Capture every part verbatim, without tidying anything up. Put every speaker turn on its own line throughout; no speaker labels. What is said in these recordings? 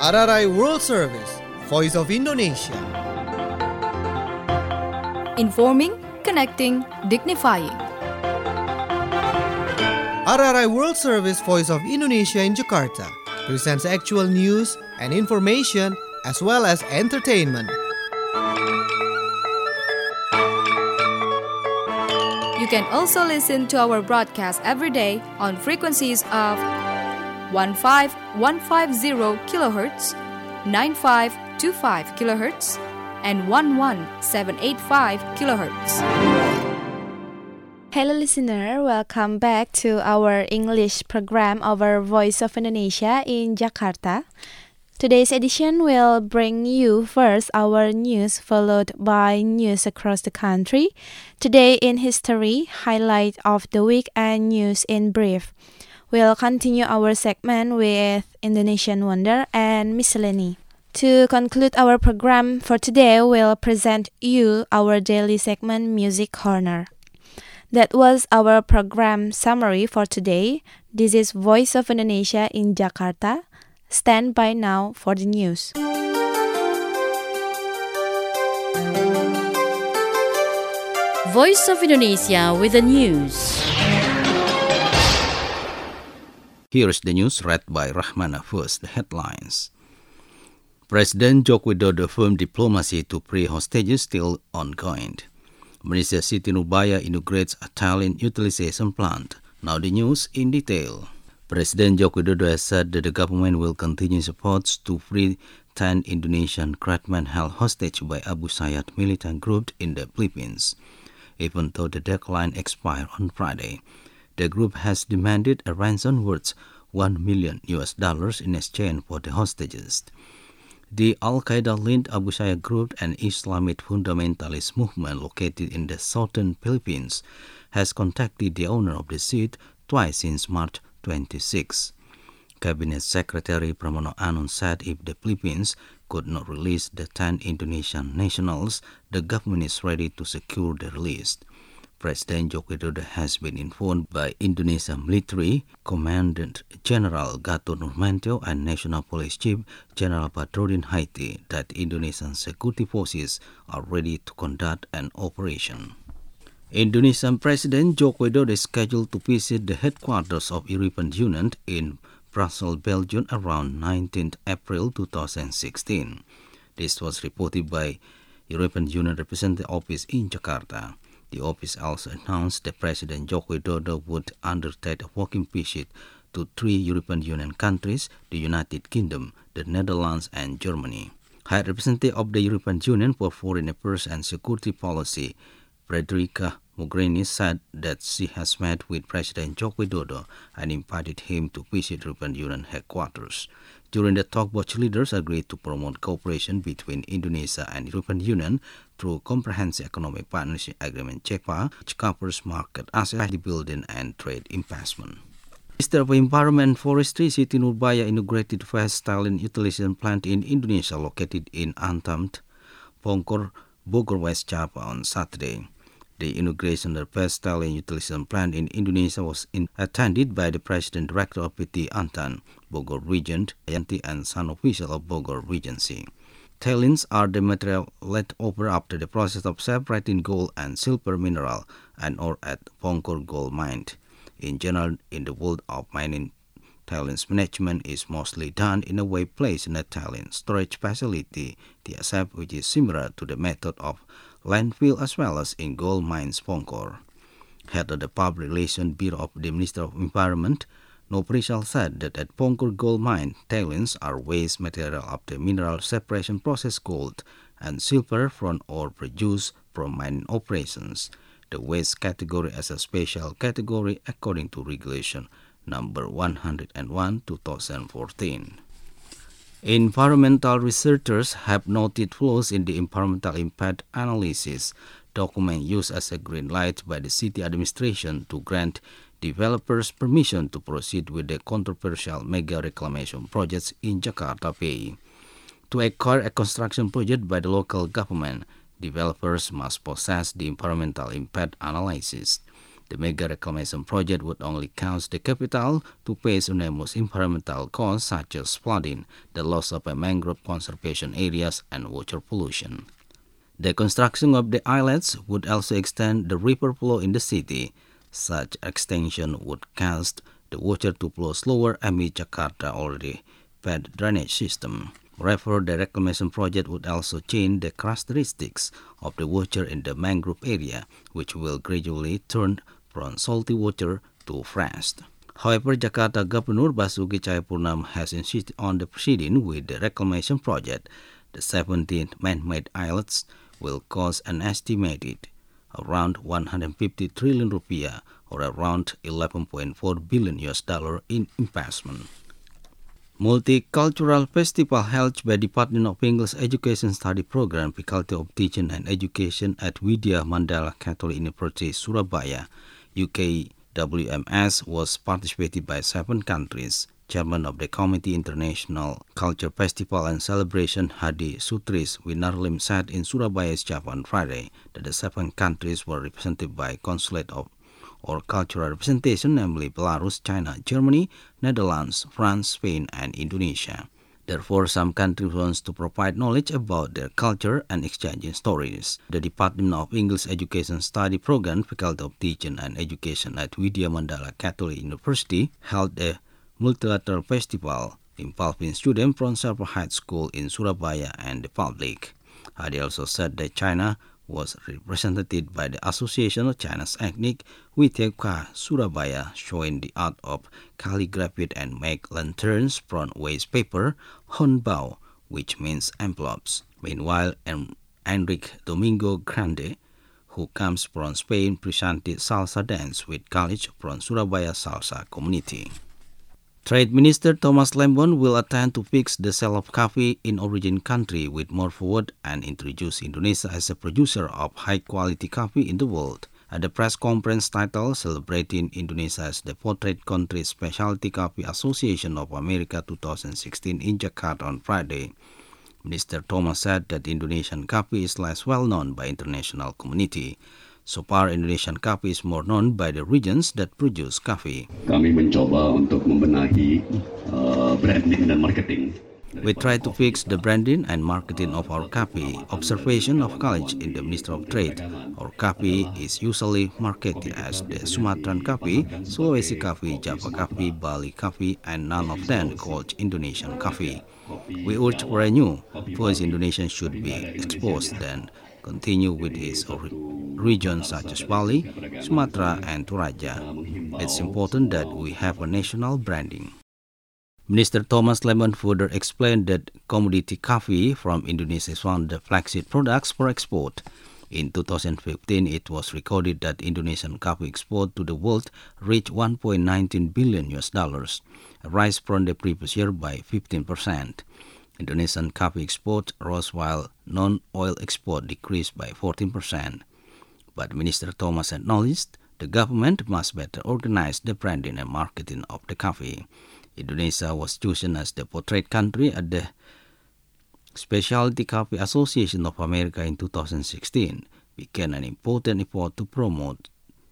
R R I World Service, Voice of Indonesia.
Informing, connecting, dignifying.
R R I World Service, Voice of Indonesia in Jakarta presents actual news and information as well as entertainment.
You can also listen to our broadcast every day on frequencies of fifteen fifty kilohertz, ninety-five twenty-five kilohertz, and eleven seven eighty-five kilohertz.
Hello listener, welcome back to our English program over Voice of Indonesia in Jakarta. Today's edition will bring you first our news followed by news across the country. Today in history, highlight of the week and news in brief. We'll continue our segment with Indonesian Wonder and Miscellany. To conclude our program for today, we'll present you our daily segment Music Corner. That was our program summary for today. This is Voice of Indonesia in Jakarta. Stand by now for the news.
Voice of Indonesia with the news.
Here is the news read by Rahmana. First, the headlines. President Joko Widodo firm diplomacy to free hostages still ongoing. Malaysia Siti Nurbaya inaugurates a talent utilization plant. Now the news in detail. President Joko Widodo has said that the government will continue supports to free ten Indonesian craftsmen held hostage by Abu Sayyaf militant group in the Philippines. Even though the deadline expired on Friday, the group has demanded a ransom worth one million U S dollars in exchange for the hostages. The Al-Qaeda-linked Abu Sayyaf group, an Islamic fundamentalist movement located in the southern Philippines, has contacted the owner of the seat twice since March twenty-sixth. Cabinet Secretary Pramono Anung said if the Philippines could not release the ten Indonesian nationals, the government is ready to secure their release. President Joko Widodo has been informed by Indonesia Military Commandant General Gatot Nurmantio and National Police Chief General Badrodin Haiti that Indonesian security forces are ready to conduct an operation. Indonesian President Joko Widodo is scheduled to visit the headquarters of European Union in Brussels, Belgium around nineteenth April twenty sixteen. This was reported by European Union Representative Office in Jakarta. The office also announced that President Joko Widodo would undertake a working visit to three European Union countries, the United Kingdom, the Netherlands, and Germany. High Representative of the European Union for Foreign Affairs and Security Policy, Federica Mogherini, said that she has met with President Joko Widodo and invited him to visit European Union headquarters. During the talk, both leaders agreed to promote cooperation between Indonesia and European Union through Comprehensive Economic Partnership Agreement (C E P A), which covers market access, building, and trade investment. Minister of Environment and Forestry Siti Nurbaya inaugurated first talent utilization plant in Indonesia located in Antam, Pongkor, Bogor West Java on Saturday. The inauguration of the first talent utilization plant in Indonesia was in, attended by the President Director of P T Antam, Bogor Region, Yanti, and some official of Bogor Regency. Tailings are the material left over after the process of separating gold and silver mineral and ore at Pongkor Gold Mine. In general, in the world of mining, tailings management is mostly done in a way placed in a tailings storage facility, T S F, which is similar to the method of landfill as well as in gold mines Pongkor. Head of the Public Relations Bureau of the Ministry of Environment, Noprisal, said that at Pongkor Gold Mine, tailings are waste material of the mineral separation process gold and silver from ore produced from mining operations. The waste category as a special category according to Regulation Number one hundred one twenty fourteen. Environmental researchers have noted flaws in the environmental impact analysis document used as a green light by the city administration to grant developers permission to proceed with the controversial mega reclamation projects in Jakarta Bay. To acquire a construction project by the local government, developers must possess the environmental impact analysis. The mega reclamation project would only cost the capital to face enormous environmental costs such as flooding, the loss of mangrove conservation areas, and water pollution. The construction of the islets would also extend the river flow in the city. Such extension would cause the water to flow slower amid Jakarta's already bad drainage system. Moreover, the reclamation project would also change the characteristics of the water in the mangrove area, which will gradually turn from salty water to fresh. However, Jakarta Governor Basuki Cahayapurnama has insisted on the proceeding with the reclamation project. The seventeen man-made islets will cost an estimated around one hundred fifty trillion rupiah, or around eleven point four billion U S dollar in investment. Multicultural festival held by Department of English Education Study Program, Faculty of Teaching and Education at Widya Mandala Catholic University, Surabaya, U K W M S, was participated by seven countries. Chairman of the Committee International Culture Festival and Celebration, Hadi Sutris Winarlim, said in Surabaya's Java on Friday that the seven countries were represented by consulate of or cultural representation, namely Belarus, China, Germany, Netherlands, France, Spain, and Indonesia. Therefore, some countries want to provide knowledge about their culture and exchanging stories. The Department of English Education Study Program, Faculty of Teaching and Education at Widya Mandala Catholic University, held a multilateral festival involving students from several high schools in Surabaya and the public. Hadi also said that China was represented by the Association of Chinese Ethnic Y T K Surabaya, showing the art of calligraphy and make lanterns from waste paper, honbao, which means envelopes. Meanwhile, Enrique Domingo Grande, who comes from Spain, presented salsa dance with college from Surabaya Salsa Community. Trade Minister Thomas Lembong will attend to fix the sale of coffee in origin country with more forward and introduce Indonesia as a producer of high-quality coffee in the world. At the press conference titled Celebrating Indonesia as the Portrait Country Specialty Coffee Association of America twenty sixteen in Jakarta on Friday, Minister Thomas said that Indonesian coffee is less well-known by international community. So far, Indonesian coffee is more known by the regions that produce coffee.
Kami mencoba untuk membenahi uh, branding dan marketing.
We try to fix the branding and marketing of our coffee. Observation of college in the Ministry of Trade. Our coffee is usually marketed as the Sumatran coffee, Sulawesi coffee, Java coffee, Bali coffee, and none of them called Indonesian coffee. We urge for a new voice Indonesian should be exposed, then continue with its regions such as Bali, Sumatra, and Toraja. It's important that we have a national branding. Minister Thomas Lembong further explained that commodity coffee from Indonesia is one of the flagship products for export. In two thousand fifteen, it was recorded that Indonesian coffee export to the world reached one point one nine billion U S dollars, a rise from the previous year by fifteen percent. Indonesian coffee export rose while non-oil export decreased by fourteen percent. But Minister Thomas acknowledged the government must better organize the branding and marketing of the coffee. Indonesia was chosen as the portrait country at the Specialty Coffee Association of America in two thousand sixteen, became an important effort to promote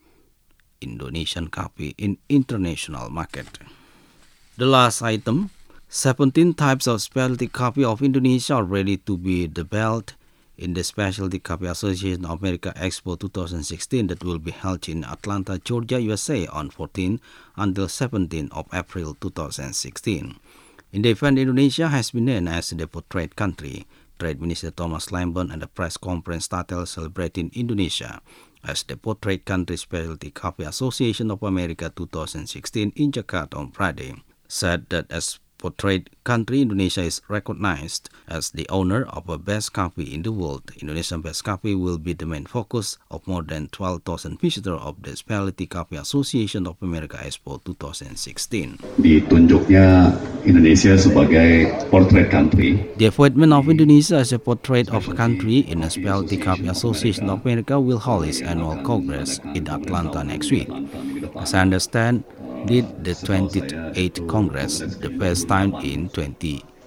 Indonesian coffee in international market. The last item, seventeen types of specialty coffee of Indonesia are ready to be developed in the Specialty Coffee Association of America Expo twenty sixteen that will be held in Atlanta, Georgia, U S A on fourteenth until seventeenth of April twenty sixteen. In the event, Indonesia has been named as the portrait country. Trade Minister Thomas Lembong at the press conference titled Celebrating Indonesia as the Portrait Country Specialty Coffee Association of America twenty sixteen in Jakarta on Friday said that as portrait country, Indonesia is recognized as the owner of a best coffee in the world. Indonesian best coffee will be the main focus of more than twelve thousand visitors of the Specialty Coffee Association of America Expo twenty sixteen.
Ditunjuknya Indonesia sebagai portrait country.
The appointment of Indonesia as a portrait of a country in the Specialty Coffee Association of America will hold its annual congress in Atlanta next week. As I understand, did the twenty-eighth Congress, the first time in twenty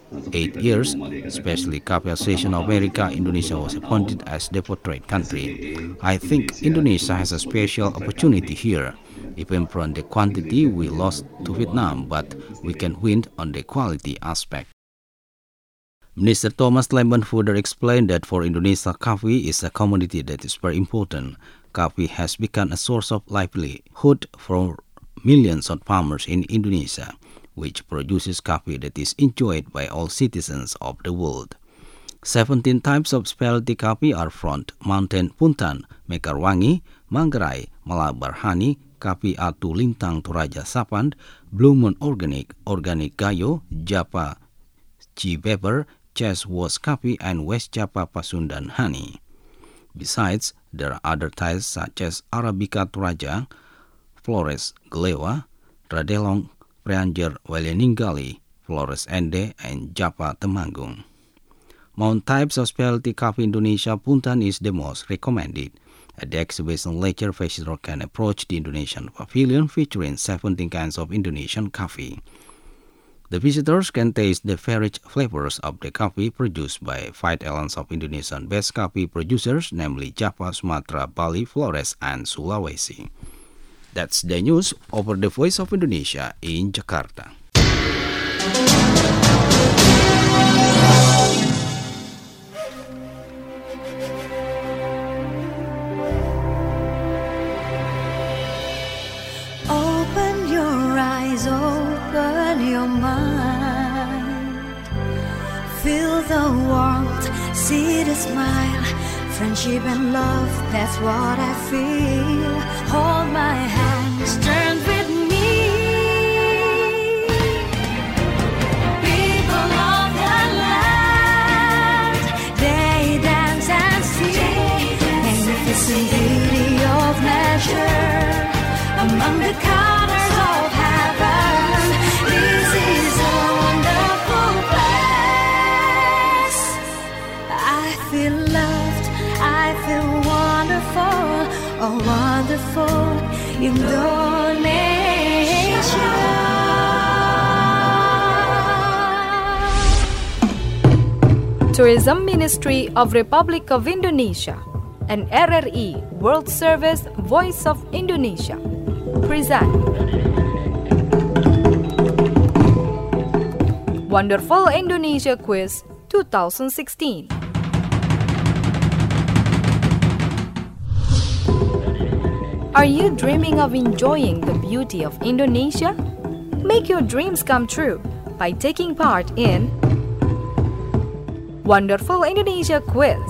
eight years, especially Coffee Association of America, Indonesia was appointed as depot trade country. I think Indonesia has a special opportunity here. Even from the quantity we lost to Vietnam, but we can win on the quality aspect. Minister Thomas Lembon further explained that for Indonesia, coffee is a commodity that is very important. Coffee has become a source of livelihood for millions of farmers in Indonesia, which produces coffee that is enjoyed by all citizens of the world. seventeen types of specialty coffee are from Mountain Puntan, Mekarwangi, Manggarai, Malabar Honey, Coffee Atu Lintang Toraja Sapand, Blue Moon Organic, Organic Gayo, Japa Cibeber, Chess Was Coffee, and West Japa Pasundan Honey. Besides, there are other types such as Arabica Toraja, Flores Glewa, Radelong Preanger Waleningali, Flores Ende, and Japa Temanggung. Among types of specialty coffee in Indonesia, Puntan is the most recommended. At the exhibition lecture, visitors can approach the Indonesian pavilion featuring seventeen kinds of Indonesian coffee. The visitors can taste the varied flavors of the coffee produced by five islands of Indonesian best coffee producers, namely Java, Sumatra, Bali, Flores, and Sulawesi. That's the news over the Voice of Indonesia in Jakarta.
Open your eyes, open your mind. Feel the warmth, see the smile. Friendship and love, that's what I feel. Hold my hands, turn with me. People of the land, they dance and sing. Magnificent beauty of nature, among the colors of heaven. This is a wonderful place. I feel loved, I feel wonderful, oh wonderful Indonesia.
Tourism Ministry of Republic of Indonesia and R R E World Service Voice of Indonesia present Wonderful Indonesia Quiz twenty sixteen. Are you dreaming of enjoying the beauty of Indonesia? Make your dreams come true by taking part in Wonderful Indonesia Quiz.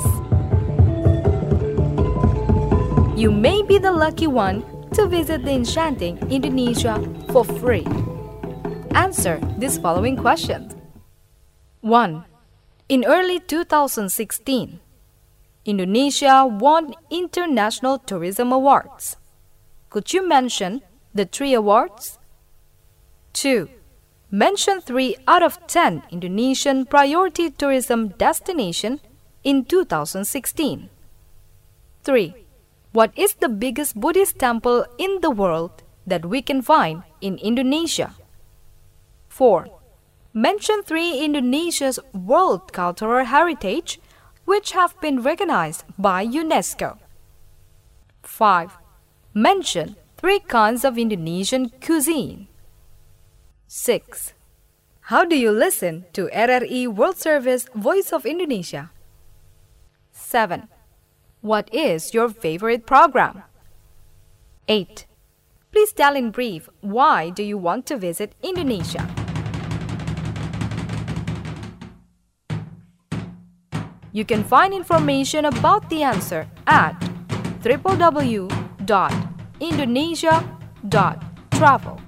You may be the lucky one to visit the enchanting Indonesia for free. Answer these following questions. one. In early two thousand sixteen, Indonesia won International Tourism Awards. Could you mention the three awards? two. Mention three out of ten Indonesian priority tourism destinations in two thousand sixteen. three. What is the biggest Buddhist temple in the world that we can find in Indonesia? four. Mention three Indonesia's World Cultural Heritage which have been recognized by UNESCO. five. Mention three kinds of Indonesian cuisine. six. How do you listen to R R E World Service Voice of Indonesia? seven. What is your favorite program? eight. Please tell in brief why do you want to visit Indonesia? You can find information about the answer at w w w dot indonesia dot travel.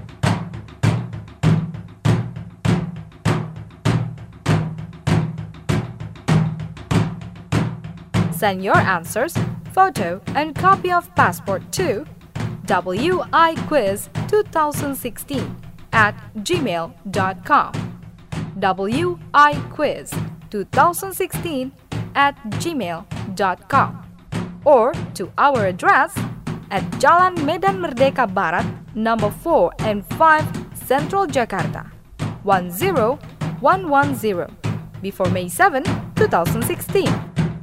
Send your answers, photo, and copy of passport to w i quiz twenty sixteen at gmail dot com. w i quiz twenty sixteen at gmail dot com or to our address at Jalan Medan Merdeka Barat, number four and five, Central Jakarta, one zero one one zero before May seventh, twenty sixteen.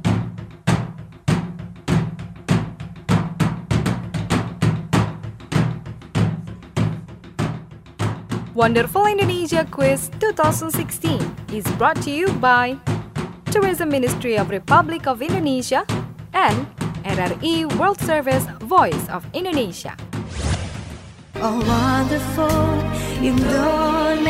Wonderful Indonesia Quiz twenty sixteen is brought to you by Tourism Ministry of Republic of Indonesia and R R I World Service Voice of Indonesia.
Oh, wonderful Indonesia.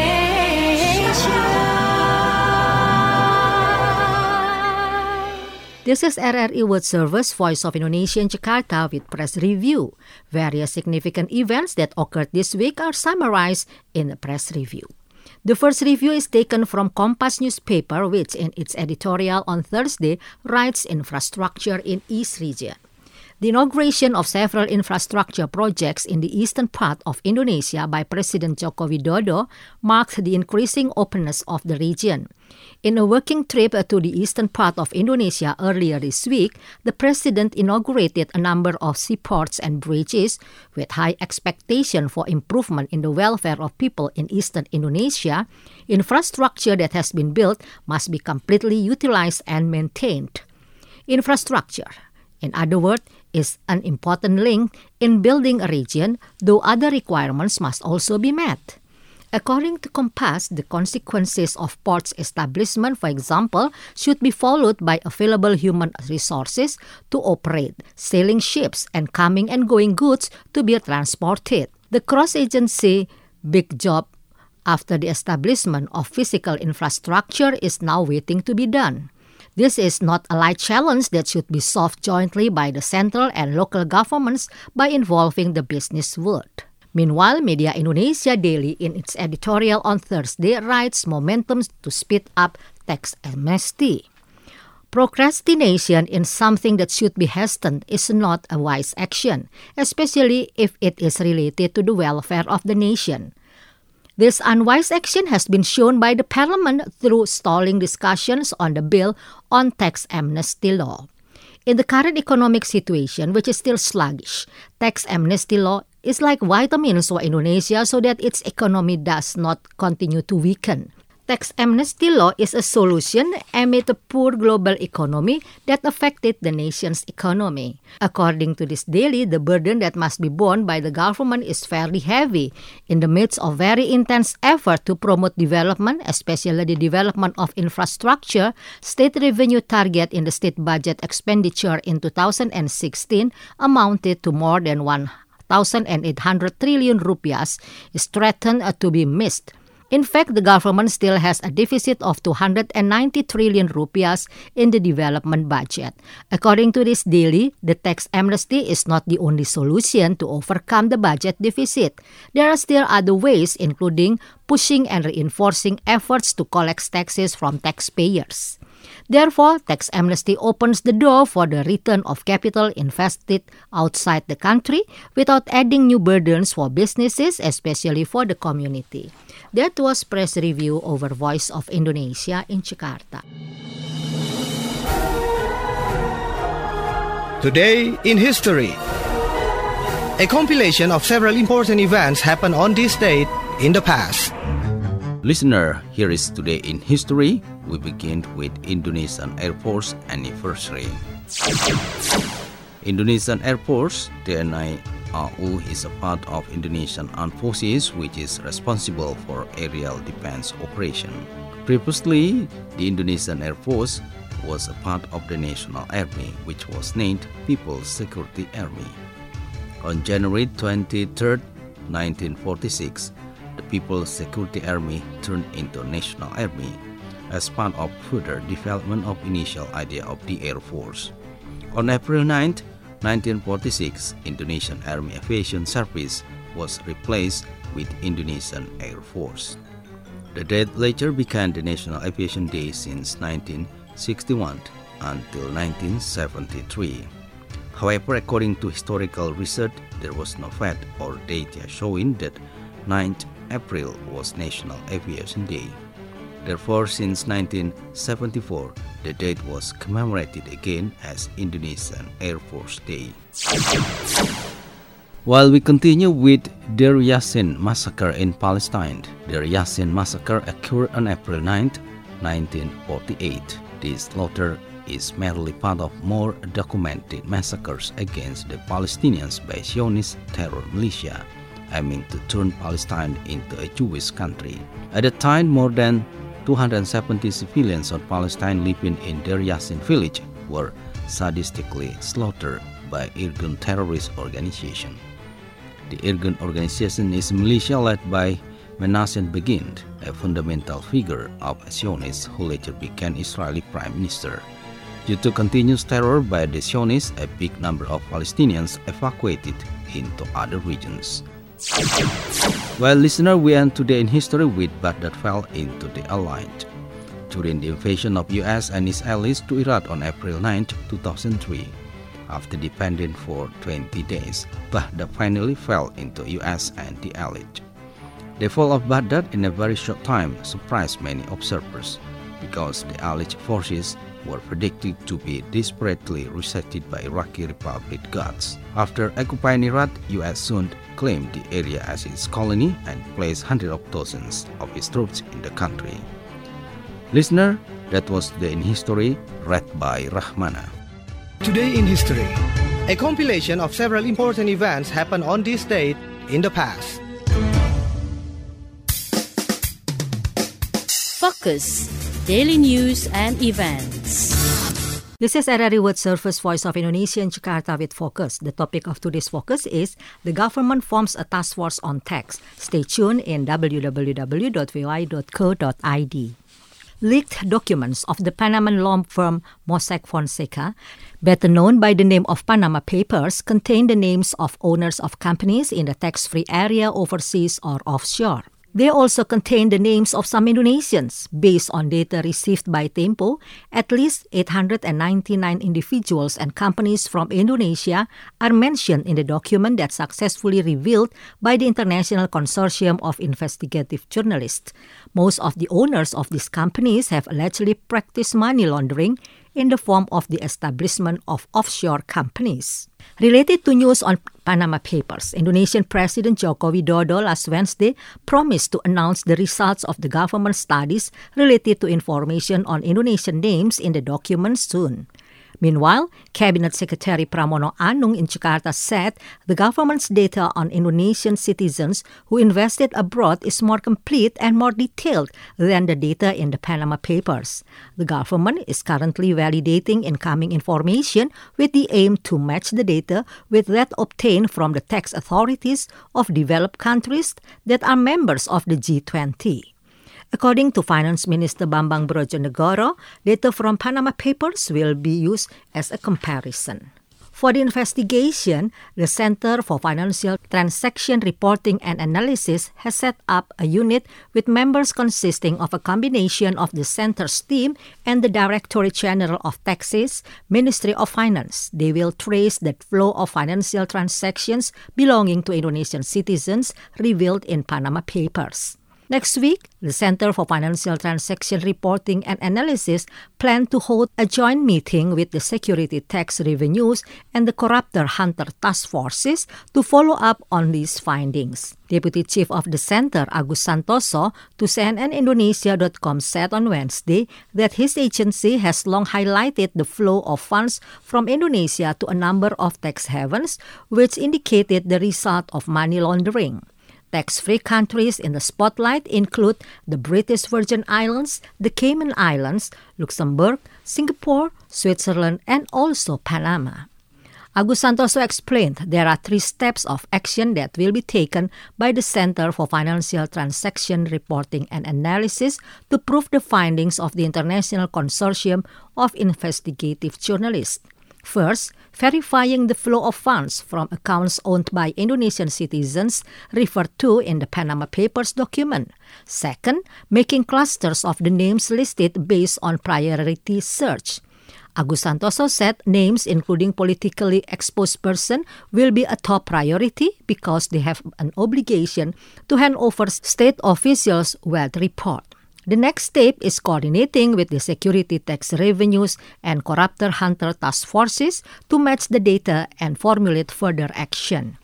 This is R R I World Service Voice of Indonesia in Jakarta with press review. Various significant events that occurred this week are summarized in the press review. The first review is taken from Kompas newspaper, which in its editorial on Thursday writes infrastructure in East region. The inauguration of several infrastructure projects in the eastern part of Indonesia by President Joko Widodo marked the increasing openness of the region. In a working trip to the eastern part of Indonesia earlier this week, the President inaugurated a number of seaports and bridges with high expectation for improvement in the welfare of people in eastern Indonesia. Infrastructure that has been built must be completely utilized and maintained. Infrastructure, in other words, is an important link in building a region, though other requirements must also be met. According to Kompas, the consequences of ports establishment, for example, should be followed by available human resources to operate, sailing ships, and coming and going goods to be transported. The cross-agency big job after the establishment of physical infrastructure is now waiting to be done. This is not a light challenge that should be solved jointly by the central and local governments by involving the business world. Meanwhile, Media Indonesia Daily in its editorial on Thursday writes momentum to speed up tax amnesty. Procrastination in something that should be hastened is not a wise action, especially if it is related to the welfare of the nation. This unwise action has been shown by the Parliament through stalling discussions on the bill on tax amnesty law. In the current economic situation, which is still sluggish, tax amnesty law is like vitamins for Indonesia so that its economy does not continue to weaken. Tax amnesty law is a solution amid a poor global economy that affected the nation's economy. According to this daily, the burden that must be borne by the government is fairly heavy. In the midst of very intense effort to promote development, especially the development of infrastructure, state revenue target in the state budget expenditure in two thousand sixteen amounted to more than one thousand eight hundred trillion rupiahs is threatened to be missed. In fact, the government still has a deficit of two hundred ninety trillion rupiahs in the development budget. According to this daily, the tax amnesty is not the only solution to overcome the budget deficit. There are still other ways, including pushing and reinforcing efforts to collect taxes from taxpayers. Therefore, tax amnesty opens the door for the return of capital invested outside the country without adding new burdens for businesses, especially for the community. That was press review over Voice of Indonesia in Jakarta.
Today in History. A compilation of several important events happened on this date in the past.
Listener, here is Today in History. We begin with Indonesian Air Force anniversary. Indonesian Air Force, D N I A U, is a part of Indonesian Armed Forces which is responsible for aerial defense operation. Previously, the Indonesian Air Force was a part of the National Army, which was named People's Security Army. On January twenty-third, nineteen forty-six, the People's Security Army turned into National Army as part of further development of initial idea of the Air Force. On April ninth, nineteen forty-six, Indonesian Army Aviation Service was replaced with Indonesian Air Force. The date later became the National Aviation Day since nineteen sixty-one until nineteen seventy-three. However, according to historical research, there was no fact or data showing that ninth April was National Aviation Day. Therefore, since nineteen seventy-four, the date was commemorated again as Indonesian Air Force Day. While we continue with Deir Yassin massacre in Palestine, Deir Yassin massacre occurred on April ninth, nineteen forty-eight. This slaughter is merely part of more documented massacres against the Palestinians by Zionist terror militia, aiming to turn Palestine into a Jewish country. At the time, more than two hundred seventy civilians of Palestine living in Deir Yassin village were sadistically slaughtered by Irgun terrorist organization. The Irgun organization is a militia led by Menachem Begin, a fundamental figure of Zionists who later became Israeli prime minister. Due to continuous terror by the Zionists, a big number of Palestinians evacuated into other regions. Well, listener, we end today in history with Baghdad fell into the Allied. During the invasion of U S and its allies to Iraq on April ninth, two thousand three, after defending for twenty days, Baghdad finally fell into U S and the Allied. The fall of Baghdad in a very short time surprised many observers, because the Allied forces were predicted to be desperately resisted by Iraqi Republic Guards. After occupying Iraq, U S soon claimed the area as its colony and placed hundreds of thousands of its troops in the country. Listener, that was Today in History, read by Rahmana.
Today in History, a compilation of several important events happened on this date in the past.
Focus, daily news and events.
This is R R I World Service Voice of Indonesia in Jakarta with Focus. The topic of today's Focus is the government forms a task force on tax. Stay tuned in w w w dot v o i dot co dot i d. Leaked documents of the Panamanian law firm Mossack Fonseca, better known by the name of Panama Papers, contain the names of owners of companies in the tax-free area overseas or offshore. They also contain the names of some Indonesians. Based on data received by Tempo, at least eight hundred ninety-nine individuals and companies from Indonesia are mentioned in the document that successfully revealed by the International Consortium of Investigative Journalists. Most of the owners of these companies have allegedly practiced money laundering in the form of the establishment of offshore companies. Related to news on Panama Papers, Indonesian President Joko Widodo last Wednesday promised to announce the results of the government studies related to information on Indonesian names in the document soon. Meanwhile, Cabinet Secretary Pramono Anung in Jakarta said the government's data on Indonesian citizens who invested abroad is more complete and more detailed than the data in the Panama Papers. The government is currently validating incoming information with the aim to match the data with that obtained from the tax authorities of developed countries that are members of the G twenty. According to Finance Minister Bambang Brojonegoro, data from Panama Papers will be used as a comparison. For the investigation, the Center for Financial Transaction Reporting and Analysis has set up a unit with members consisting of a combination of the center's team and the Directorate General of Taxes, Ministry of Finance. They will trace the flow of financial transactions belonging to Indonesian citizens revealed in Panama Papers. Next week, the Center for Financial Transaction Reporting and Analysis planned to hold a joint meeting with the Security Tax Revenues and the Corruptor Hunter Task Forces to follow up on these findings. Deputy Chief of the Center, Agus Santoso, to C N N Indonesia dot com said on Wednesday that his agency has long highlighted the flow of funds from Indonesia to a number of tax havens, which indicated the result of money laundering. Tax-free countries in the spotlight include the British Virgin Islands, the Cayman Islands, Luxembourg, Singapore, Switzerland, and also Panama. Agus Santoso explained there are three steps of action that will be taken by the Center for Financial Transaction Reporting and Analysis to prove the findings of the International Consortium of Investigative Journalists. First, verifying the flow of funds from accounts owned by Indonesian citizens referred to in the Panama Papers document. Second, making clusters of the names listed based on priority search. Agus Santoso said names including politically exposed person will be a top priority because they have an obligation to hand over state officials' wealth report. The next step is coordinating with the Security Tax Revenues and Corruptor Hunter Task Forces to match the data and formulate further action.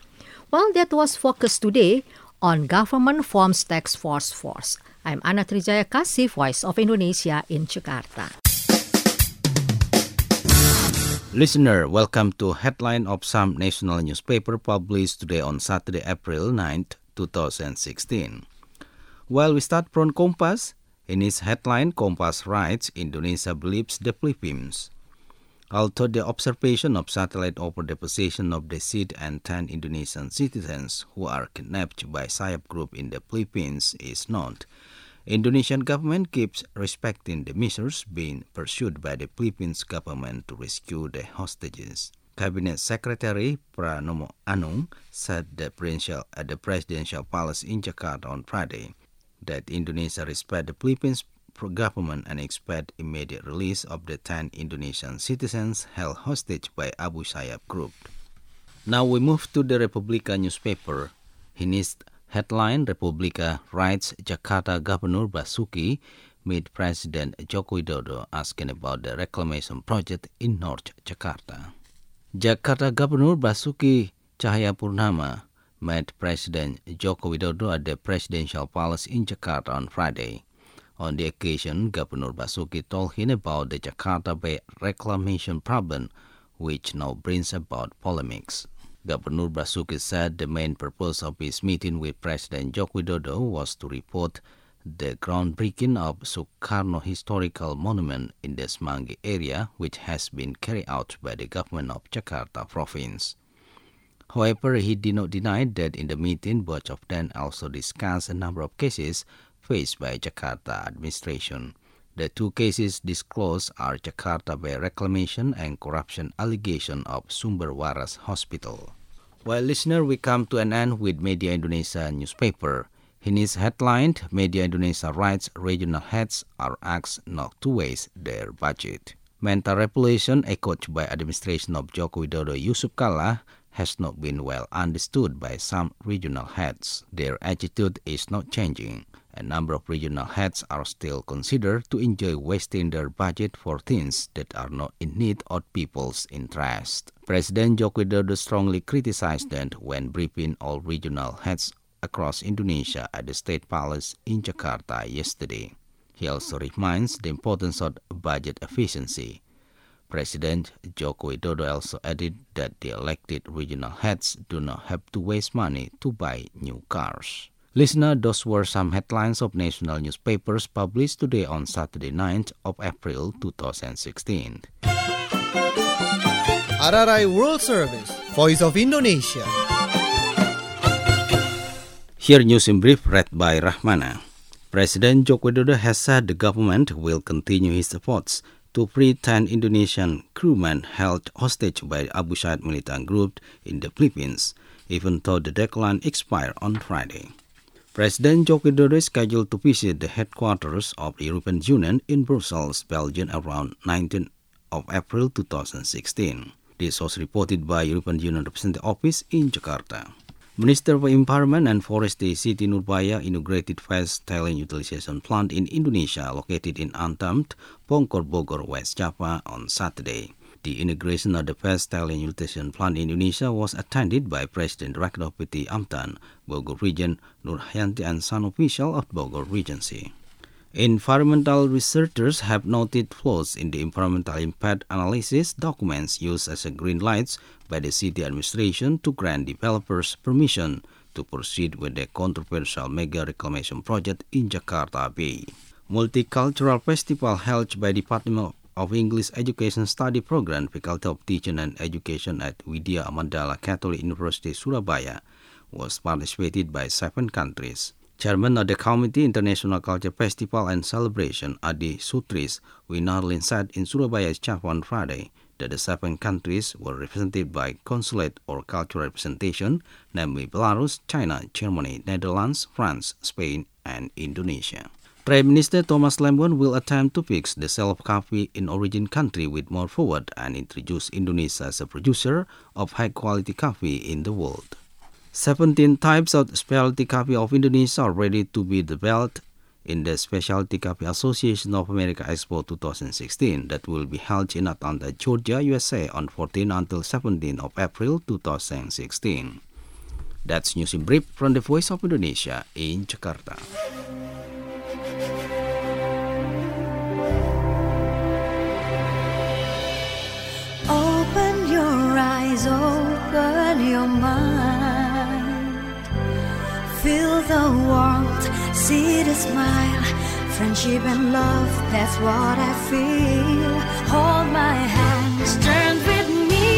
Well, that was Focus Today on Government Forms Task Force Force. I'm Ana Trijaya Kasih, Voice of Indonesia in Jakarta.
Listener, welcome to headline of some national newspaper published today on Saturday, April ninth, twenty sixteen. Well, we start from Kompas. In its headline, Kompas writes, Indonesia believes the Philippines. Although the observation of satellite over the possession of the seat and ten Indonesian citizens who are kidnapped by Sayap Group in the Philippines is not, Indonesian government keeps respecting the measures being pursued by the Philippines government to rescue the hostages. Cabinet Secretary Pranowo Anung said the presidential, at the Presidential Palace in Jakarta on Friday that Indonesia respects the Philippines government and expect immediate release of the ten Indonesian citizens held hostage by Abu Sayyaf Group. Now we move to the Republika newspaper. In its headline, Republika writes, Jakarta Governor Basuki met President Joko Widodo asking about the reclamation project in North Jakarta. Jakarta Governor Basuki Cahayapurnama met President Joko Widodo at the Presidential Palace in Jakarta on Friday. On the occasion, Governor Basuki told him about the Jakarta Bay reclamation problem, which now brings about polemics. Governor Basuki said the main purpose of his meeting with President Joko Widodo was to report the groundbreaking of Sukarno Historical Monument in the Semanggi area, which has been carried out by the government of Jakarta province. However, he did not deny that in the meeting both of them also discussed a number of cases faced by Jakarta administration. The two cases disclosed are Jakarta Bay reclamation and corruption allegation of Sumber Waras Hospital. Well, listener, we come to an end with Media Indonesia newspaper. In its headline, Media Indonesia writes regional heads are asked not to waste their budget. Mental revelation echoed by administration of Joko Widodo Yusuf Kala has not been well understood by some regional heads. Their attitude is not changing. A number of regional heads are still considered to enjoy wasting their budget for things that are not in need of people's interest. President Joko Widodo strongly criticized them when briefing all regional heads across Indonesia at the State Palace in Jakarta yesterday. He also reminds the importance of budget efficiency. President Joko Widodo also added that the elected regional heads do not have to waste money to buy new cars. Listener, those were some headlines of national newspapers published today on Saturday, ninth of April twenty sixteen.
R R I World Service, Voice of Indonesia.
Here news in brief read by Rahmana. President Joko Widodo has said the government will continue his efforts to free ten Indonesian crewmen held hostage by Abu Sayyaf militant group in the Philippines, even though the deadline expired on Friday. President Joko Widodo is scheduled to visit the headquarters of the European Union in Brussels, Belgium around nineteenth of April twenty sixteen. This was reported by European Union Representative Office in Jakarta. Minister for Environment and Forestry Siti Nurbaya inaugurated first tailing utilization plant in Indonesia located in Antam, Pongkor Bogor, West Java on Saturday. The inauguration of the first tailing utilization plant in Indonesia was attended by President Director of P T Amtan, Bogor Region, Nur Hayanti and some official of Bogor Regency. Environmental researchers have noted flaws in the environmental impact analysis documents used as a green lights by the city administration to grant developers permission to proceed with the controversial mega reclamation project in Jakarta Bay. Multicultural festival held by Department of English Education Study Program, Faculty of Teaching and Education at Widya Mandala Catholic University, Surabaya, was participated by seven countries. Chairman of the Committee International Culture Festival and Celebration, Adi Sutris Winarlin said in Surabaya, Java on Friday that the seven countries were represented by consulate or cultural representation, namely Belarus, China, Germany, Netherlands, France, Spain, and Indonesia. Trade Minister Thomas Lembon will attempt to fix the sale of coffee in origin country with more forward and introduce Indonesia as a producer of high-quality coffee in the world. seventeen types of specialty coffee of Indonesia are ready to be developed in the Specialty Coffee Association of America Expo twenty sixteen that will be held in Atlanta, Georgia, U S A on fourteenth until seventeenth of April twenty sixteen. That's news in brief from the Voice of Indonesia in Jakarta.
Open your eyes, open your mind. Feel the warmth, see the smile. Friendship and love, that's what I feel. Hold my hands, turn with me.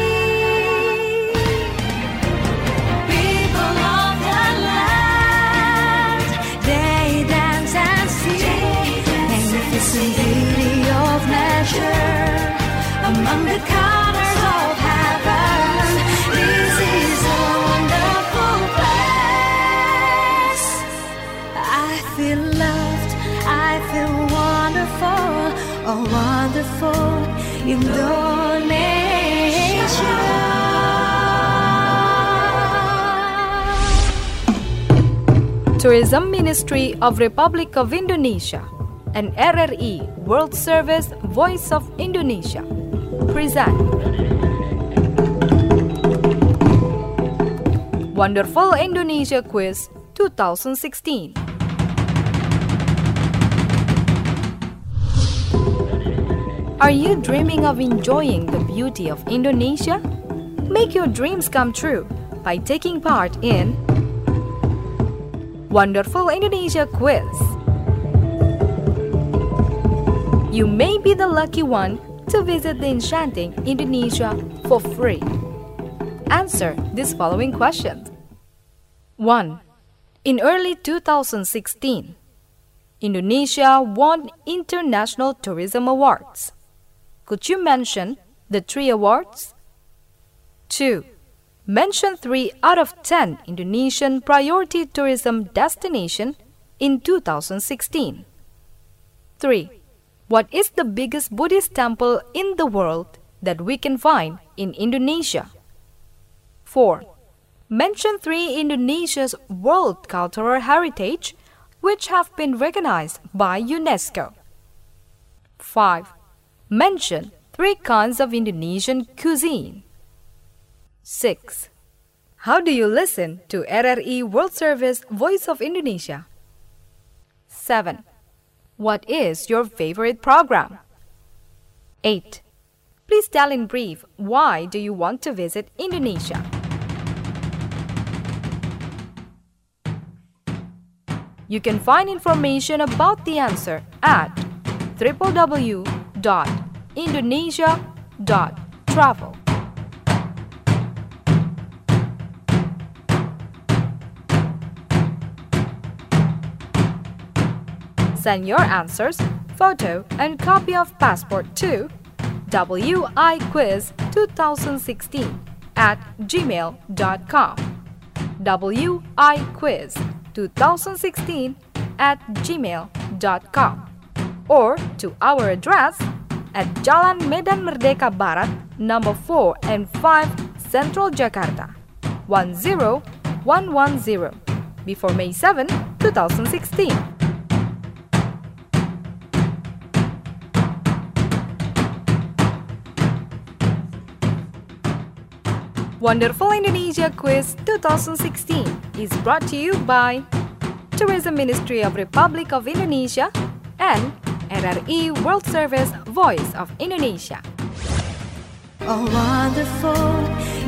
People of the land, they dance and sing. Magnificent beauty of nature among the colors of heaven. This is a wonderful place. I feel loved, I feel wonderful, oh wonderful Indonesia.
Tourism Ministry of Republic of Indonesia and R R E World Service Voice of Indonesia present Wonderful Indonesia Quiz twenty sixteen. Are you dreaming of enjoying the beauty of Indonesia? Make your dreams come true by taking part in Wonderful Indonesia Quiz. You may be the lucky one to visit the enchanting Indonesia for free. Answer these following questions. one. In early two thousand sixteen, Indonesia won International Tourism Awards. Could you mention the three awards? two. Mention three out of ten Indonesian priority tourism destinations in two thousand sixteen. three. What is the biggest Buddhist temple in the world that we can find in Indonesia? four. Mention three Indonesia's World Cultural Heritage which have been recognized by UNESCO. five. Mention three kinds of Indonesian cuisine. six. How do you listen to R R E World Service Voice of Indonesia? seven. What is your favorite program? eight. Please tell in brief why do you want to visit Indonesia? You can find information about the answer at w w w dot indonesia dot travel. Send your answers, photo, and copy of passport to w i quiz twenty sixteen at gmail dot com. w i quiz twenty sixteen at gmail dot com or to our address at Jalan Medan Merdeka Barat, number four and five, Central Jakarta, one zero one one zero, before May seventh, twenty sixteen. Wonderful Indonesia Quiz twenty sixteen is brought to you by Tourism Ministry of Republic of Indonesia and R R E World Service Voice of Indonesia.
Oh, wonderful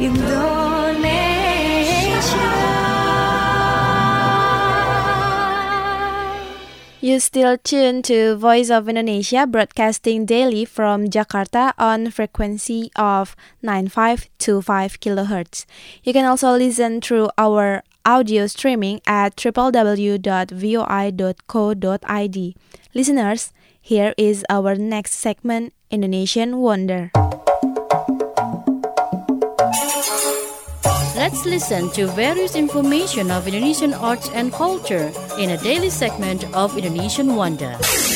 Indonesia.
You still tune to Voice of Indonesia, broadcasting daily from Jakarta on frequency of ninety-five point two five kilohertz. You can also listen through our audio streaming at w w w dot voi dot co dot i d. Listeners, here is our next segment, Indonesian Wonder.
Let's listen to various information of Indonesian arts and culture in a daily segment of Indonesian Wonder.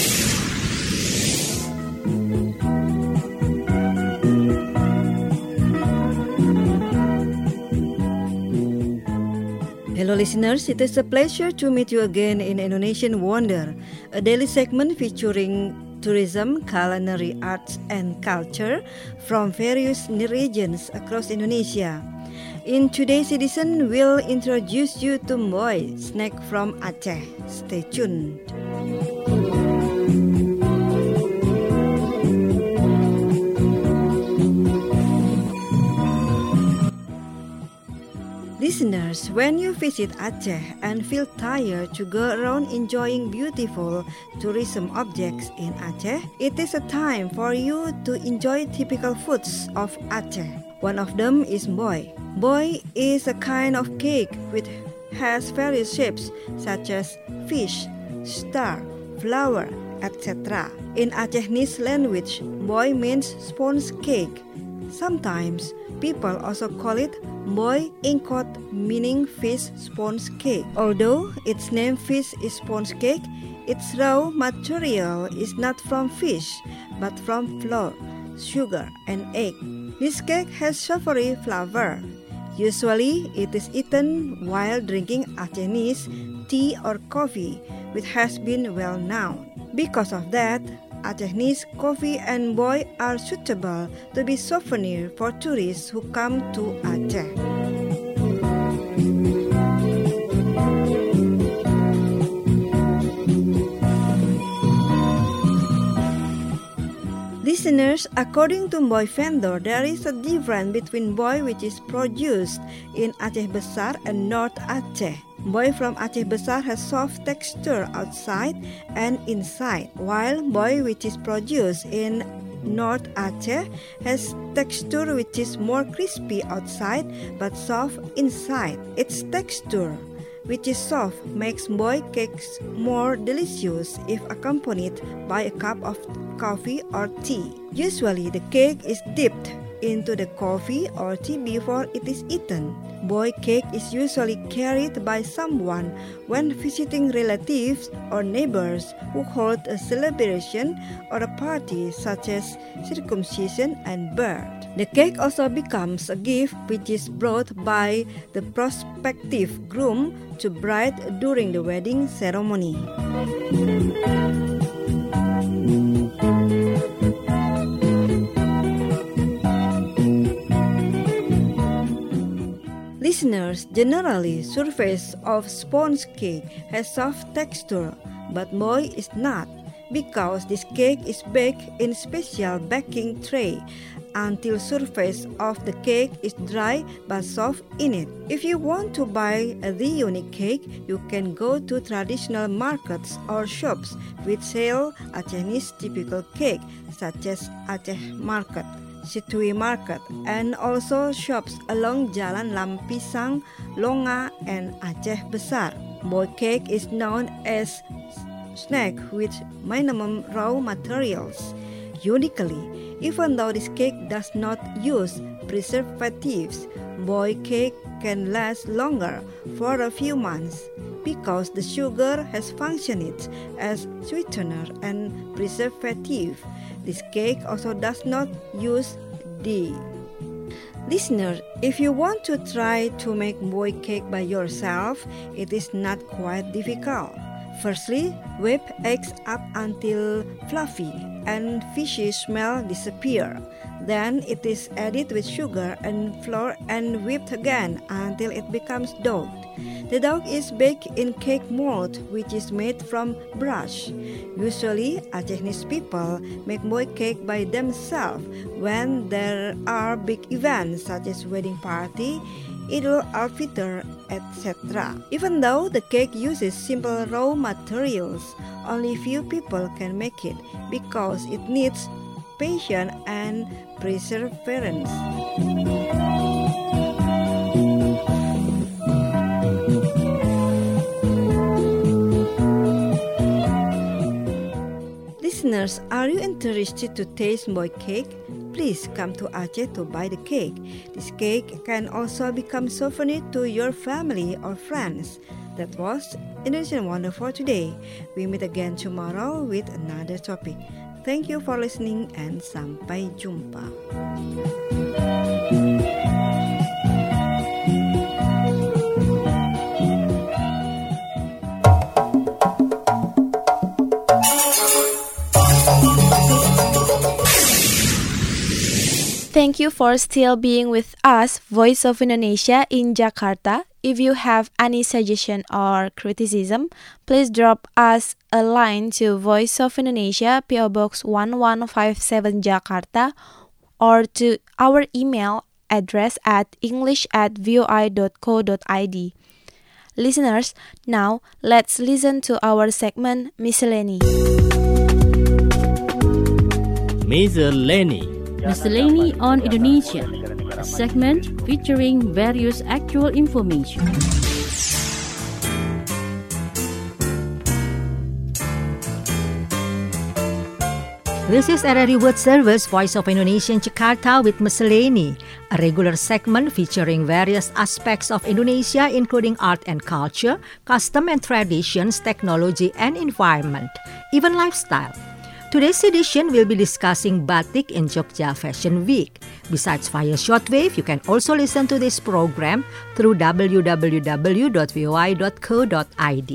Hello listeners, it is a pleasure to meet you again in Indonesian Wonder, a daily segment featuring tourism, culinary arts and culture from various regions across Indonesia. In today's edition, we'll introduce you to Mboy, snack from Aceh. Stay tuned. Listeners, when you visit Aceh and feel tired to go around enjoying beautiful tourism objects in Aceh, it is a time for you to enjoy typical foods of Aceh. One of them is Mboy. Mboy is a kind of cake which has various shapes such as fish, star, flower, et cetera. In Acehnese language, Mboy means sponge cake. Sometimes people also call it Mboy ingkot, meaning fish sponge cake. Although its name fish sponge cake, its raw material is not from fish, but from flour, sugar, and egg. This cake has savory flavor. Usually, it is eaten while drinking Acehnese tea or coffee, which has been well known. Because of that, Acehnese coffee and Mboy are suitable to be souvenir for tourists who come to Aceh. Listeners, according to Mboy vendor, there is a difference between Mboy which is produced in Aceh Besar and North Aceh. Mboy from Aceh Besar has soft texture outside and inside, while Mboy which is produced in North Aceh has texture which is more crispy outside but soft inside. Its texture, which is soft, makes Mboy cakes more delicious if accompanied by a cup of coffee or tea. Usually, the cake is dipped into the coffee or tea before it is eaten. Mboy cake is usually carried by someone when visiting relatives or neighbors who hold a celebration or a party such as circumcision and birth. The cake also becomes a gift which is brought by the prospective groom to bride during the wedding ceremony. Listeners, generally, surface of sponge cake has soft texture, but Mboy is not, because this cake is baked in special baking tray until surface of the cake is dry but soft in it. If you want to buy the unique cake, you can go to traditional markets or shops which sell Acehnese typical cake such as Aceh Market, Situi Market, and also shops along Jalan Lampisang, Longa, and Aceh Besar. Mboy cake is known as snack with minimum raw materials. Uniquely, even though this cake does not use preservatives, Mboy cake can last longer for a few months because the sugar has functioned as sweetener and preservative. This cake also does not use dye. Listener, if you want to try to make Mboy cake by yourself, it is not quite difficult. Firstly, whip eggs up until fluffy and fishy smell disappear. Then it is added with sugar and flour and whipped again until it becomes dough. The dough is baked in cake mold which is made from brush. Usually, Acehnese people make Mboy cake by themselves when there are big events such as wedding party, Idul Al-Fitr, et cetera. Even though the cake uses simple raw materials, only few people can make it because it needs patience and perseverance. Listeners, are you interested to taste Mboy cake? Please come to Aceh to buy the cake. This cake can also become souvenir to your family or friends. That was Indonesian Wonder for today. We meet again tomorrow with another topic. Thank you for listening and sampai jumpa.
Thank Thank you for still being with us, Voice of Indonesia in Jakarta. If you have any suggestion or criticism, please drop us a line to Voice of Indonesia, P O Box one one five seven Jakarta, or to our email address at english at voi dot co dot id. Listeners, now let's listen to our segment Miscellany.
Miscellany.
Miscellany on Indonesia, a segment featuring various actual information.
This is R R I World Service, Voice of Indonesia in Jakarta with Miscellany, a regular segment featuring various aspects of Indonesia including art and culture, custom and traditions, technology and environment, even lifestyle. Today's edition will be discussing batik in Jogja Fashion Week. Besides via shortwave, you can also listen to this program through w w w dot voi dot co dot id.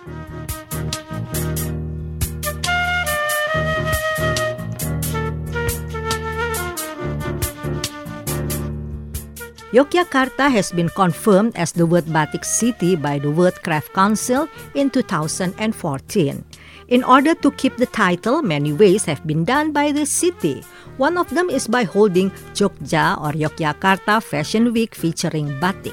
Yogyakarta has been confirmed as the World Batik City by the World Craft Council in two thousand fourteen. In order to keep the title, many ways have been done by the city. One of them is by holding Jogja or Yogyakarta Fashion Week featuring batik.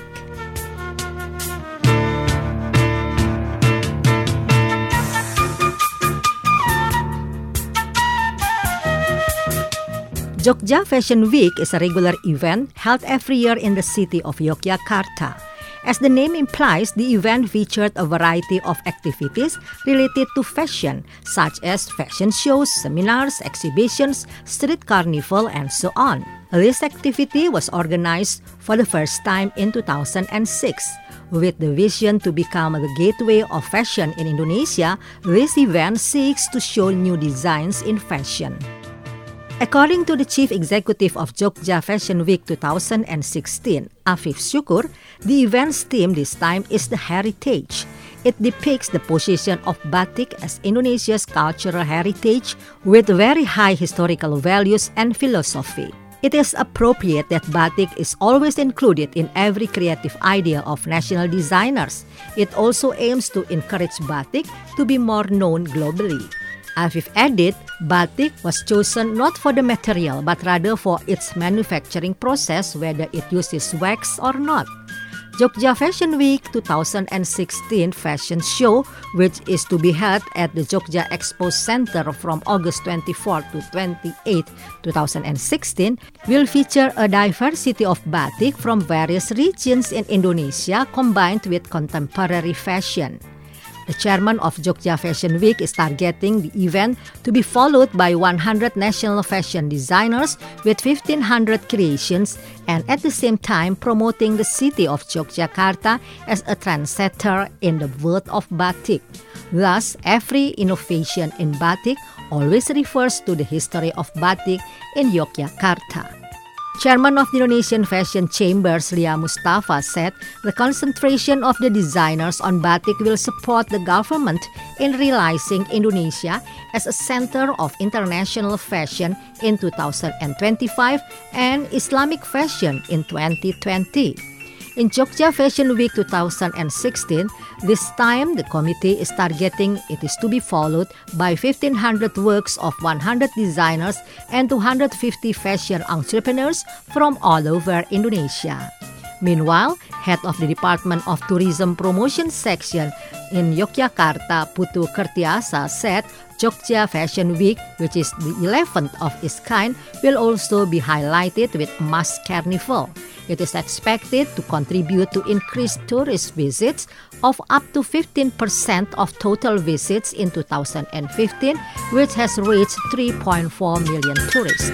Jogja Fashion Week is a regular event held every year in the city of Yogyakarta. As the name implies, the event featured a variety of activities related to fashion, such as fashion shows, seminars, exhibitions, street carnival, and so on. This activity was organized for the first time in two thousand six. With the vision to become the gateway of fashion in Indonesia, this event seeks to show new designs in fashion. According to the Chief Executive of Jogja Fashion Week two thousand sixteen, Afif Syukur, the event's theme this time is the heritage. It depicts the position of batik as Indonesia's cultural heritage with very high historical values and philosophy. It is appropriate that batik is always included in every creative idea of national designers. It also aims to encourage batik to be more known globally. Afif added, batik was chosen not for the material but rather for its manufacturing process, whether it uses wax or not. Jogja Fashion Week two thousand sixteen fashion show, which is to be held at the Jogja Expo Center from August twenty-fourth to twenty-eighth, twenty sixteen, will feature a diversity of batik from various regions in Indonesia combined with contemporary fashion. The chairman of Jogja Fashion Week is targeting the event to be followed by one hundred national fashion designers with fifteen hundred creations, and at the same time promoting the city of Yogyakarta as a trendsetter in the world of batik. Thus, every innovation in batik always refers to the history of batik in Yogyakarta. Chairman of the Indonesian Fashion Chambers, Lia Mustafa, said the concentration of the designers on batik will support the government in realizing Indonesia as a center of international fashion in two thousand twenty-five and Islamic fashion in twenty twenty. In Jogja Fashion Week two thousand sixteen, this time the committee is targeting it is to be followed by fifteen hundred works of one hundred designers and two hundred fifty fashion entrepreneurs from all over Indonesia. Meanwhile, head of the Department of Tourism Promotion Section in Yogyakarta, Putu Kertiasa, said Jogja Fashion Week, which is the eleventh of its kind, will also be highlighted with mass carnival. It is expected to contribute to increased tourist visits of up to fifteen percent of total visits in two thousand fifteen, which has reached three point four million tourists.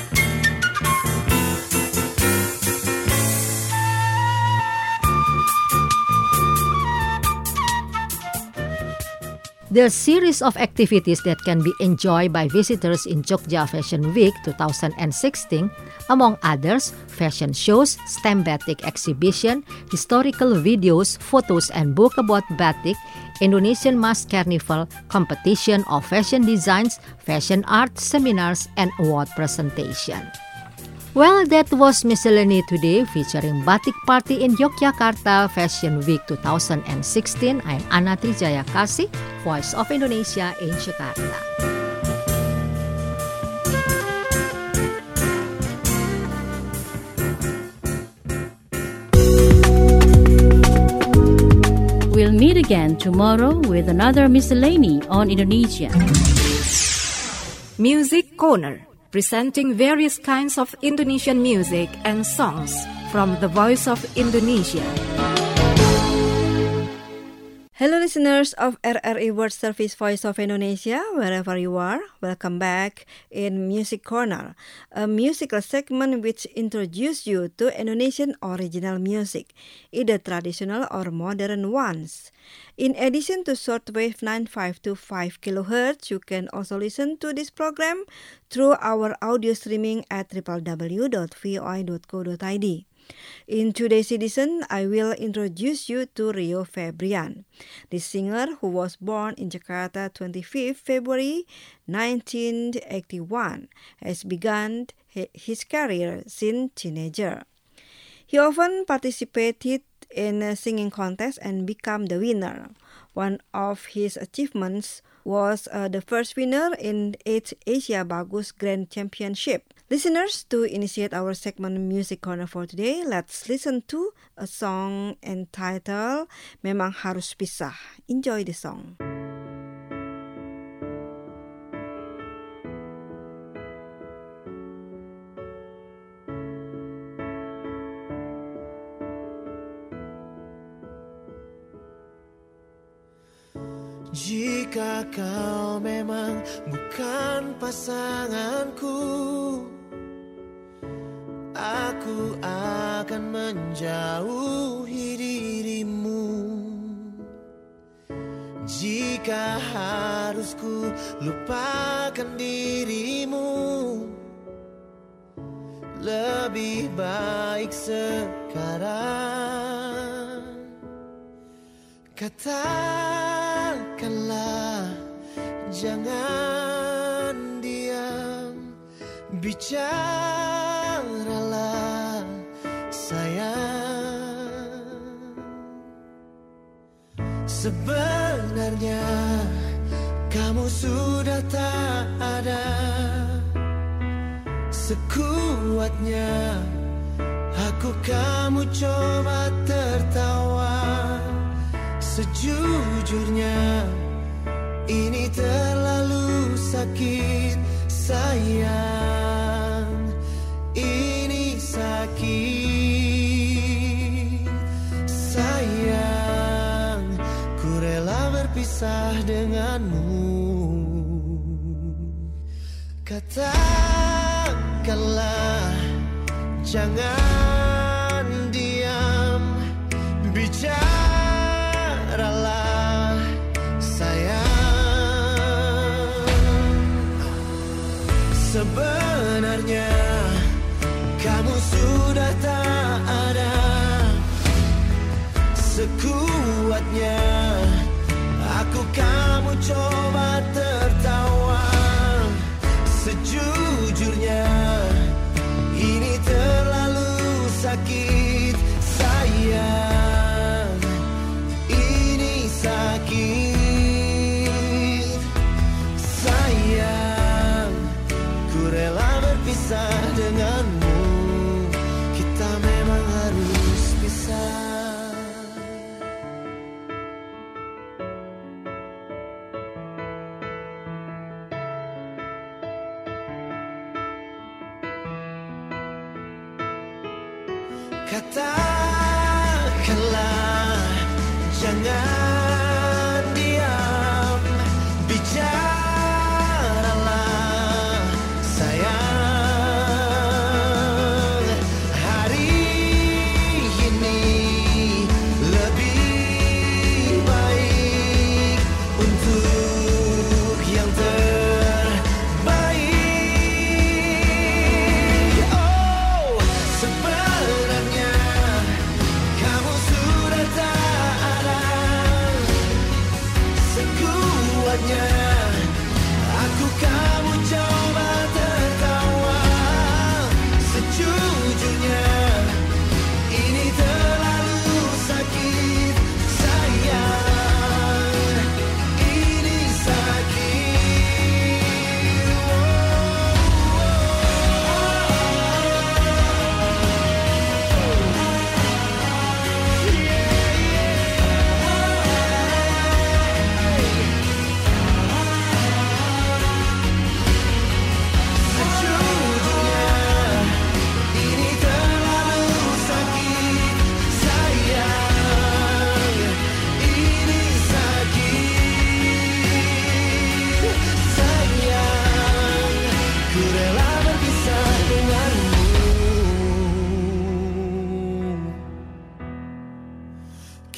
There are a series of activities that can be enjoyed by visitors in Jogja Fashion Week two thousand sixteen, among others, fashion shows, stamp batik exhibition, historical videos, photos and book about batik, Indonesian Mass Carnival, competition of fashion designs, fashion art, seminars, and award presentation. Well, that was Miscellany today featuring Batik Party in Yogyakarta Fashion Week twenty sixteen. I'm Anna Trijaya Kasih, Voice of Indonesia in Jakarta.
We'll meet again tomorrow with another Miscellany on Indonesia.
Music Corner, presenting various kinds of Indonesian music and songs from the Voice of Indonesia.
Hello listeners of R R I World Service Voice of Indonesia, wherever you are, welcome back in Music Corner, a musical segment which introduces you to Indonesian original music, either traditional or modern ones. In addition to shortwave nine five two five kilohertz, you can also listen to this program through our audio streaming at w w w dot v o i dot co dot i d. In today's edition, I will introduce you to Rio Febrian, the singer who was born in Jakarta twenty-fifth February nineteen eighty-one, has begun his career since teenager. He often participated in a singing contest and became the winner. One of his achievements was uh, the first winner in eighth Asia Bagus Grand Championship. Listeners, to initiate our segment Music Corner for today, let's listen to a song entitled Memang Harus Pisah. Enjoy the song.
Jika kau memang bukan pasanganku, aku akan menjauhi dirimu. Jika harus ku lupakan dirimu, lebih baik sekarang. Katakanlah, jangan diam, bicaralah sayang. Sebenarnya kamu sudah tak ada, sekuatnya aku kamu coba tertawa. Sejujurnya ini terlalu sakit sayang, ini sakit sayang, ku rela berpisah denganmu. Katakanlah, jangan diam, bicara ralah sayang. Sebenarnya kamu sudah tak ada, sekuatnya aku kamu coba tertawa. Sejujurnya ini terlalu sakit sayang, sakit sayang, ku rela berpisah denganmu. Kita memang harus pisah. Katakanlah, jangan diam, bicaralah sayang. Hari ini lebih baik untuk yang terbaik. Oh, sebenarnya kamu sudah tak ada,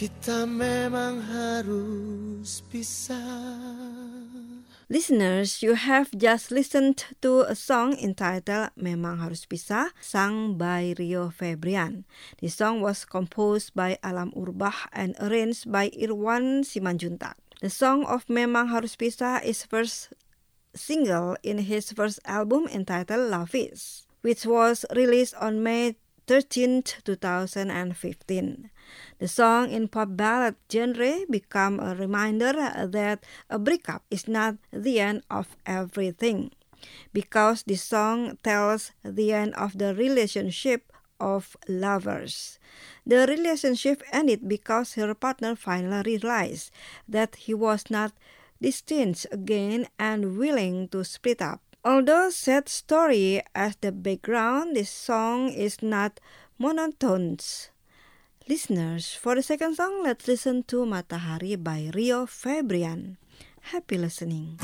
kita memang harus pisah.
Listeners, you have just listened to a song entitled Memang Harus Pisah, sung by Rio Febrian. The song was composed by Alam Urbah and arranged by Irwan Simanjuntak. The song of Memang Harus Pisah is first single in his first album entitled Lavis, which was released on May thirteenth, two thousand fifteen. The song in pop ballad genre became a reminder that a breakup is not the end of everything, because the song tells the end of the relationship of lovers. The relationship ended because her partner finally realized that he was not destined again and willing to split up. Although sad story as the background, this song is not monotonous. Listeners, for the second song, let's listen to Matahari by Rio Febrian. Happy listening.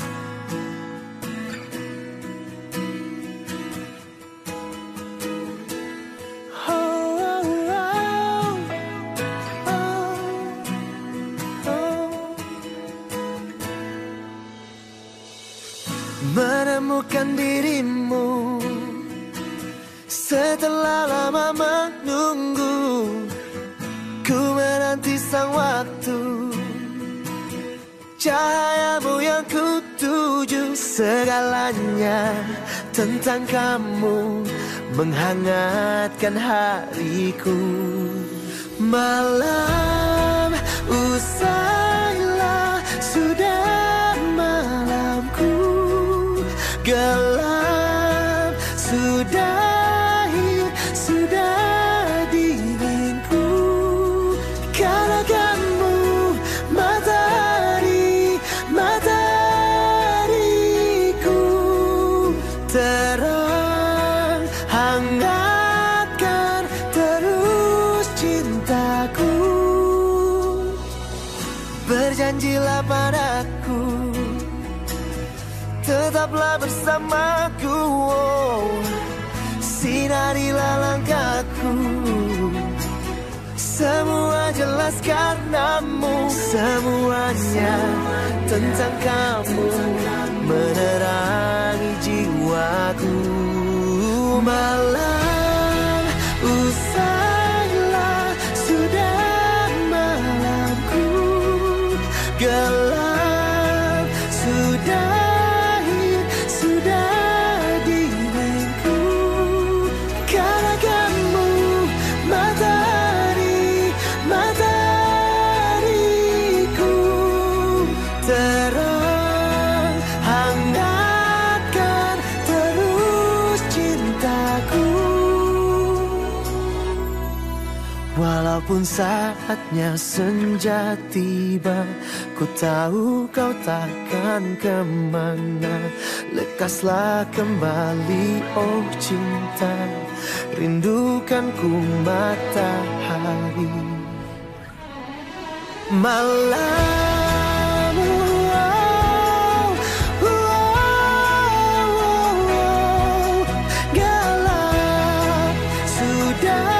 Menemukan dirimu setelah lama menunggu, ku menanti sang waktu, cahayamu yang ku tuju. Segalanya tentang kamu menghangatkan hariku. Malam usailah, sudah malamku gelap, sudahi, sudah dinginku. Karena kamu matahari, matahariku, terang hangatkan terus cintaku. Berjanjilah padaku, tetaplah bersamaku, oh. Sinarilah langkahku, semua jelas karenamu. Semuanya tentang kamu menerangi jiwaku. Malam usailah, sudah malamku gelap, sudah Walaupun saatnya senja tiba, ku tahu kau takkan kemana. Lekaslah kembali, oh cinta, rindukanku matahari. Malam wow, wow, wow, gelap, sudah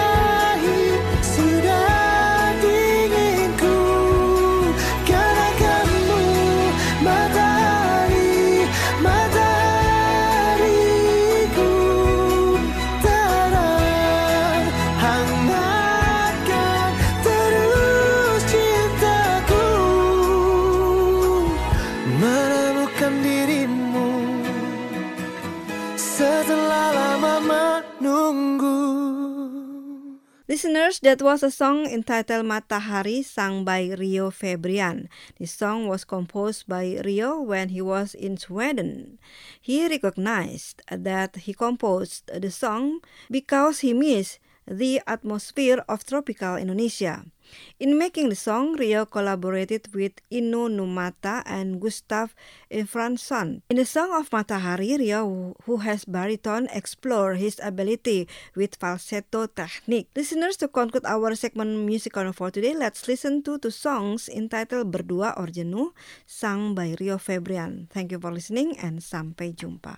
Listeners, that was a song entitled Matahari, sung by Rio Febrian. This song was composed by Rio when he was in Sweden. He recognized that he composed the song because he missed the atmosphere of tropical Indonesia. In making the song, Rio collaborated with Inu Numata and Gustav Efransson. In the song of Matahari, Rio, who has baritone, explored his ability with falsetto technique. Listeners, to conclude our segment Music Corner for today, let's listen to two songs entitled Berdua or Jenuh, sung by Rio Febrian. Thank you for listening and sampai jumpa.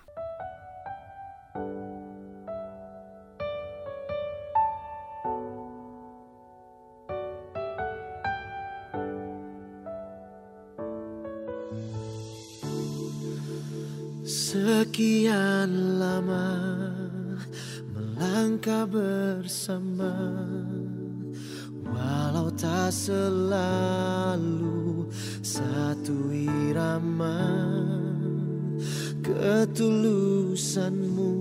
Sekian lama melangkah bersama, walau tak selalu satu irama. Ketulusanmu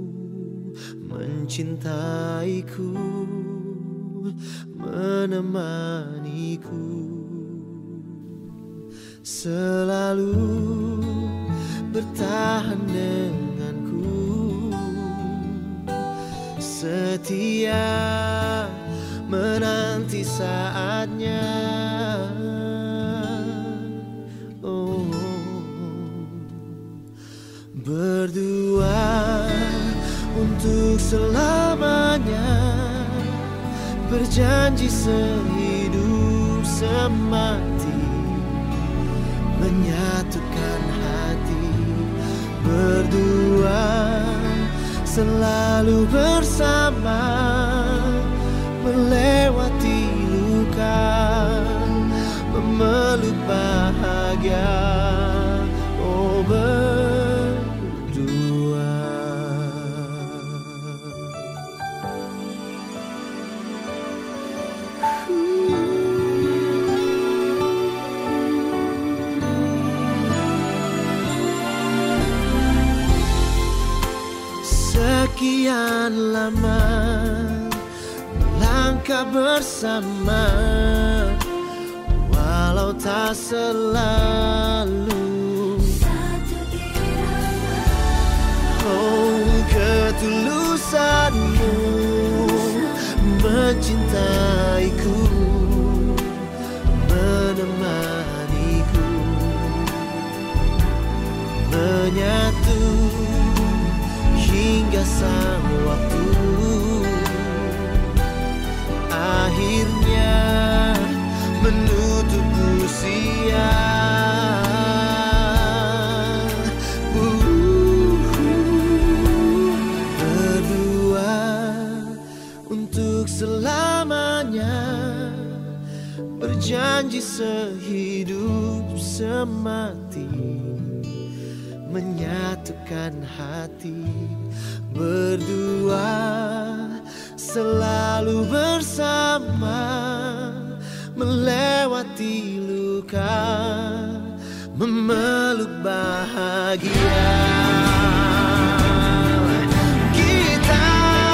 mencintaiku, menemaniku, selalu bertahan denganku, setia menanti saatnya. Oh, berdua untuk selamanya, berjanji sehidup semati, menyatukan hati. Berdua selalu bersama, melewati luka, memeluk bahagia. Oh, berdua. Sekian lama melangkah bersama, walau tak selalu satu irama. Oh, ketulusanmu mencintaiku, menemaniku, menyatu hingga sang waktu akhirnya menutup usia. Berdua untuk selamanya, berjanji sehidup semati, menyatukan hati. Berdua selalu bersama, melewati luka, memeluk bahagia. Kita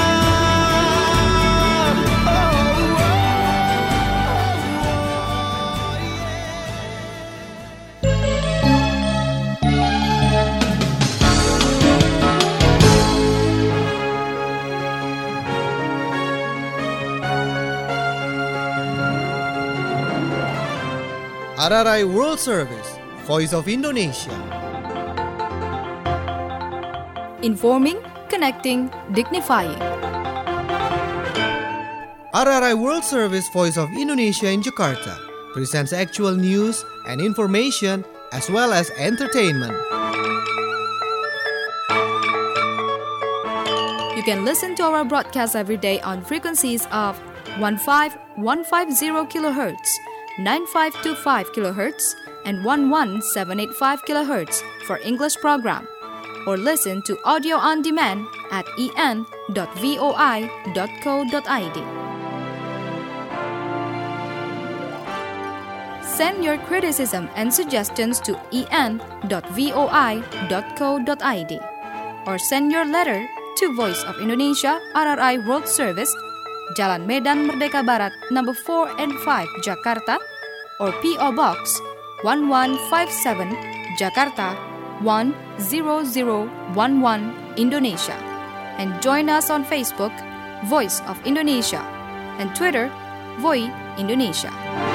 R R I World Service, Voice of Indonesia.
Informing, connecting, dignifying.
R R I World Service, Voice of Indonesia in Jakarta presents actual news and information as well as entertainment.
You can listen to our broadcast every day on frequencies of fifteen fifteen kilohertz, ninety-five twenty-five kilohertz, and eleven seven eighty-five kilohertz for English program, or listen to audio on demand at e n dot voi dot co dot i d. Send your criticism and suggestions to e n dot voi dot co dot i d, or send your letter to Voice of Indonesia R R I World Service, Jalan Medan Merdeka Barat, number four and five, Jakarta, or P O Box one one five seven, Jakarta one zero zero one one, Indonesia. And join us on Facebook, Voice of Indonesia, and Twitter, Voi Indonesia.